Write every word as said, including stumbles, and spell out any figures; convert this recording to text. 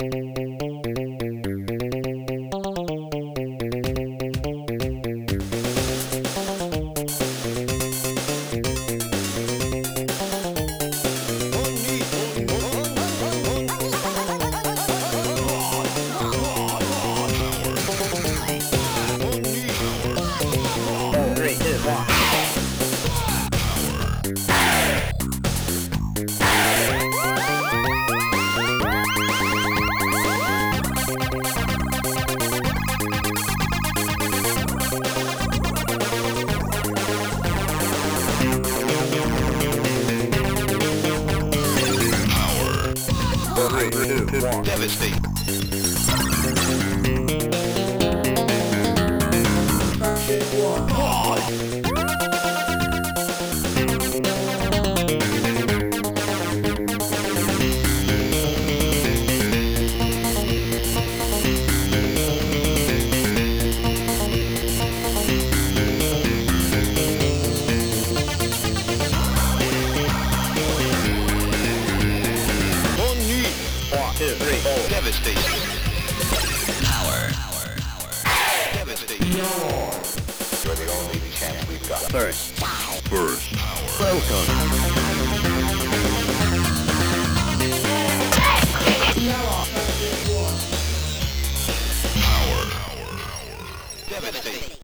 Three, two, one. Three, two, one. Devastate. One, two, three, four. Devastate. Power. Devastate. You're the only chance we've got. First. First. Welcome. Devastate.